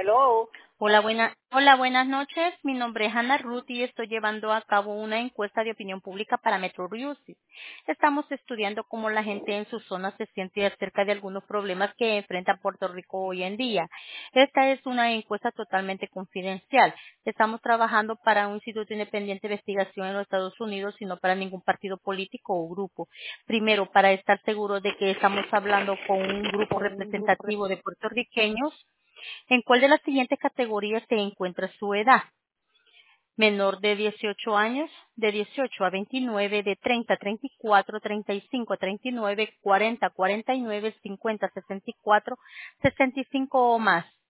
Hello. Hola, buenas noches. Mi nombre es Ana Ruth y estoy llevando a cabo una encuesta de opinión pública para Metro Music. Estamos estudiando cómo la gente en su zona se siente acerca de algunos problemas que enfrenta Puerto Rico hoy en día. Esta es una encuesta totalmente confidencial. Estamos trabajando para un instituto independiente de investigación en los Estados Unidos y no para ningún partido político o grupo. Primero, para estar seguro de que estamos hablando con un grupo representativo de puertorriqueños, ¿en cuál de las siguientes categorías se encuentra su edad? Menor de 18 años, de 18 a 29, de 30 a 34, 35 a 39, 40 a 49, 50 a 64, 65 o más.